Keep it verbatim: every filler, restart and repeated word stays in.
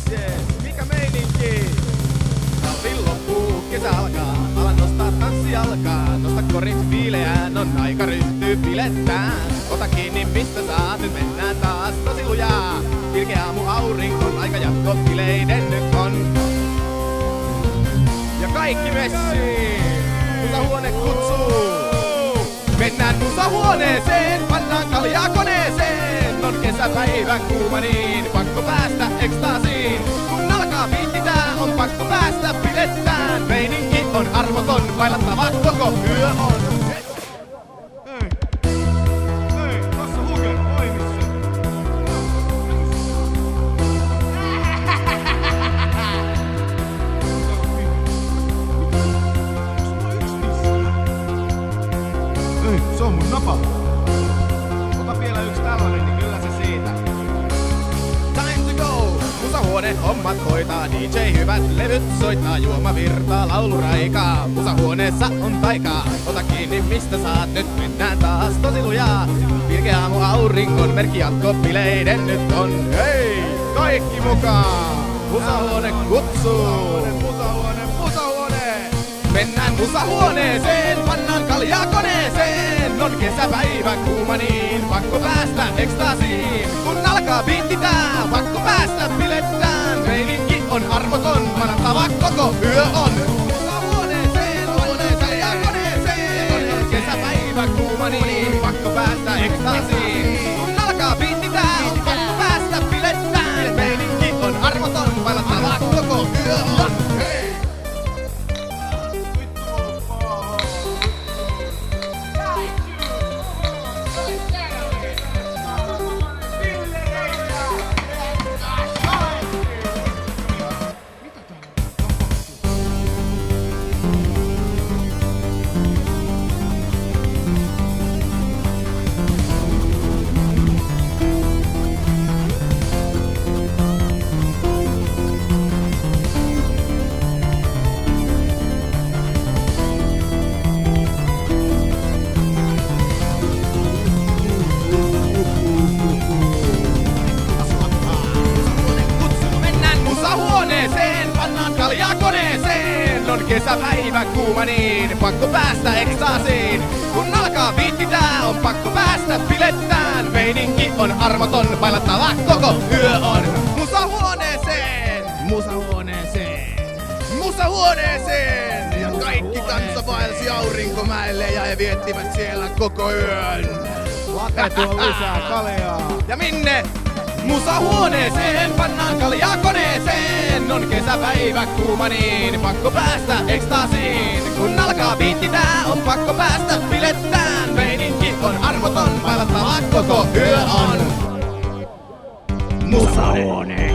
yes. Mikä meininki? Talvi loppuu, kesä alkaa, alan nostaa tanssi alkaa. Nosta korit viileään, on aika ryhtyy bilettään. Ota kiinni mistä saat, nyt mennään taas tosi lujaa. Pilkeä aamu aurinkon, aika jatko bileiden nyt on. Ja kaikki messiin, musahuone kutsuu. Mennään musahuoneeseen, pannaan kaljaa koneeseen. On kesäpäivä kuuma niin, pakko päästä ekstaasiin. Kun alkaa biitti tää, on pakko päästä bilettään. Meininki on armoton, bailattava koko yö on. Hei, hei, tossa Huger, toimissa. Ei, se on mun napa. Ota vielä yks tällainen, niin kyllä se siitä. Time to go! Musahuone hommat hoitaa, D J hyvät levyt soittaa. Juoma virtaa, lauluraikaa. Musahuoneessa on taikaa. Ota kiinni mistä saat, nyt mennään taas tosi lujaa. Pilkeä aamu auringon, merkki jatko bileiden nyt on. Hei! Kaikki mukaan! Musahuone kutsuu! Musahuone, musahuone! Mennään musahuoneeseen, pannaan kaljaa koneeseen. On kesäpäivä kuuma niin, pakko päästä ekstaasiin. Kun alkaa biitti tää, pakko päästä bilettään. Meininki on armoton, panattava koko yö on. Musahuoneeseen, pannaan kaljaa koneeseen. On kesäpäivä kuuma niin, pakko päästä ekstaasiin. Kun alkaa biitti tää, on pakko päästä bilettään. Meininki on armoton, panattava koko yö on. Hei! On kesäpäivä kuuma niin, pakko päästä ekstaasiin. Kun alkaa biitti tää, on pakko päästä bilettään. Meininki on armoton, bailattava koko yö on. Musahuoneeseen, musahuoneeseen, musahuoneeseen. Ja kaikki kansa vaelsi aurinkomäelle ja he viettivät siellä koko yön. Late tuo lisää kaljaa. Ja minne? Musahuoneeseen, pannaan kaljaa koneeseen. On kesäpäivä kuuma niin, pakko päästä ekstaasiin. Kun alkaa biitti tää, on pakko päästä bilettään. Meininki on armoton, bailattava koko yö on. Musahuone.